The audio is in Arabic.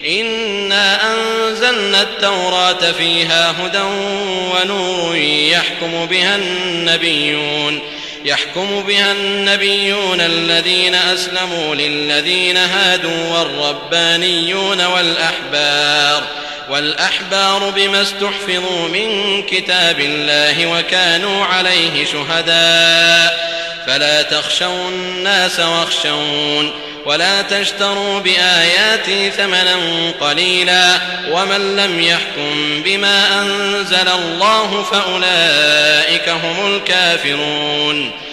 إنا أنزلنا التوراة فيها هدى ونور يحكم بها النبيون الذين أسلموا للذين هادوا والربانيون والأحبار بما استحفظوا من كتاب الله وكانوا عليه شهداء فلا تخشوا الناس واخشون ولا تشتروا بآياتي ثمنا قليلا ومن لم يحكم بما أنزل الله فأولئك هم الكافرون.